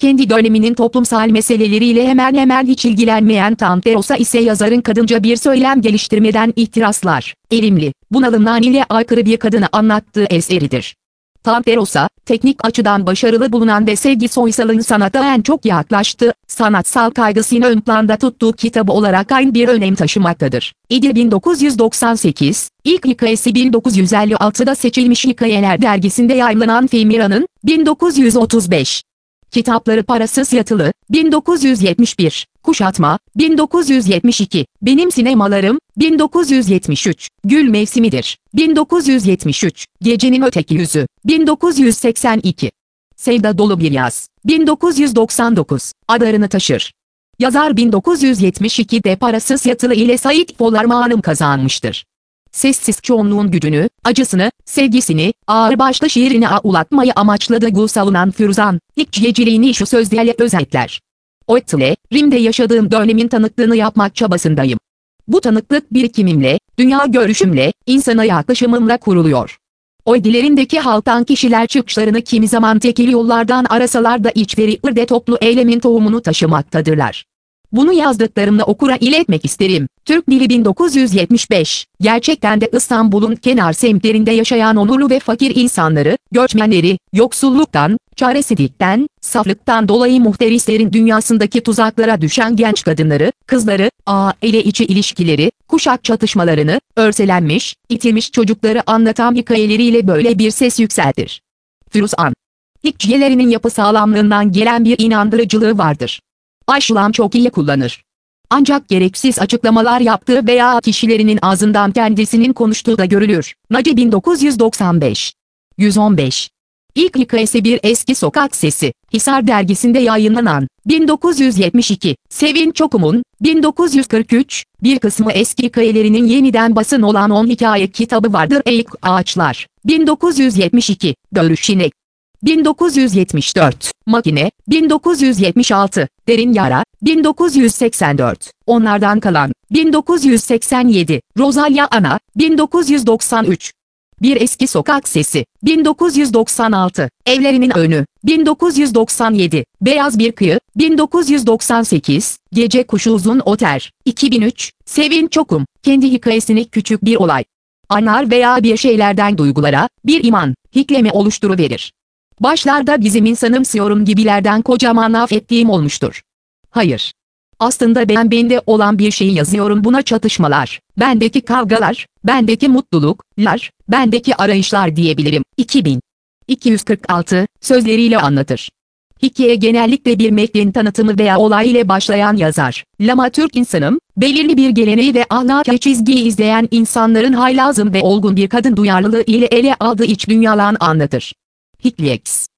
Kendi döneminin toplumsal meseleleriyle hemen hemen hiç ilgilenmeyen Tante Rosa ise yazarın kadınca bir söylem geliştirmeden ihtiraslar, erimli, bunalımlar ile aykırı bir kadını anlattığı eseridir. Tante Rosa, teknik açıdan başarılı bulunan ve Sevgi Soysal'ın sanata en çok yaklaştığı, sanatsal kaygısını ön planda tuttuğu kitabı olarak aynı bir önem taşımaktadır. İdil 1998, ilk hikayesi 1956'da Seçilmiş Hikayeler dergisinde yayımlanan Femira'nın, 1935. Kitapları Parasız Yatılı, 1971, Kuşatma, 1972, Benim Sinemalarım, 1973, Gül Mevsimidir, 1973, Gecenin Öteki Yüzü, 1982. Sevda Dolu Bir Yaz, 1999, Adarını Taşır. Yazar 1972'de Parasız Yatılı ile Sait Folarmanım kazanmıştır. Sessiz çoğunluğun gücünü, acısını, sevgisini, ağırbaşlı şiirine ulaşmayı amaçladığı savunan Firuzan, hikayeciliğini şu sözlerle özetler. Oytle, Rim'de yaşadığım dönemin tanıklığını yapmak çabasındayım. Bu tanıklık birikimimle, dünya görüşümle, insana yaklaşımımla kuruluyor. O dillerindeki halktan kişiler çıkışlarını kimi zaman tekil yollardan arasalar da içleri ırde toplu eylemin tohumunu taşımaktadırlar. Bunu yazdıklarımla okura iletmek isterim. Türk Dili 1975, gerçekten de İstanbul'un kenar semtlerinde yaşayan onurlu ve fakir insanları, göçmenleri, yoksulluktan, çaresizlikten, saflıktan dolayı muhterislerin dünyasındaki tuzaklara düşen genç kadınları, kızları, aile içi ilişkileri, kuşak çatışmalarını, örselenmiş, itilmiş çocukları anlatan hikayeleriyle böyle bir ses yükseltir. Firuzan, hikayelerinin yapı sağlamlığından gelen bir inandırıcılığı vardır. Aşılan çok iyi kullanır. Ancak gereksiz açıklamalar yaptığı veya kişilerinin ağzından kendisinin konuştuğu da görülür. Naci 1995. 115. İlk hikayesi Bir Eski Sokak Sesi, Hisar dergisinde yayınlanan, 1972, Sevinç Okum'un, 1943, bir kısmı eski hikayelerinin yeniden basın olan 10 hikaye kitabı vardır. Eğik Ağaçlar, 1972, Görüşinek. 1974, Makine, 1976, Derin Yara, 1984, Onlardan Kalan, 1987, Rosalya Ana, 1993. Bir Eski Sokak Sesi, 1996, Evlerinin Önü, 1997, Beyaz Bir Kıyı, 1998, Gece Kuşu Uzun Oter, 2003, Sevinç Okum, kendi hikayesini küçük bir olay, anlar veya bir şeylerden duygulara, bir iman, hikleme oluşturuverir. Başlarda bizim insanımsıyorum gibilerden kocaman laf ettiğim olmuştur. Hayır. Aslında ben bende olan bir şeyi yazıyorum, buna çatışmalar, bendeki kavgalar, bendeki mutluluklar, bendeki arayışlar diyebilirim. 2246 sözleriyle anlatır. Hikaye genellikle bir metnin tanıtımı veya olay ile başlayan yazar. Lama Türk insanım, belirli bir geleneği ve ahlaki çizgiyi izleyen insanların haylazım ve olgun bir kadın duyarlılığı ile ele aldığı iç dünyalarını anlatır. Hikayeks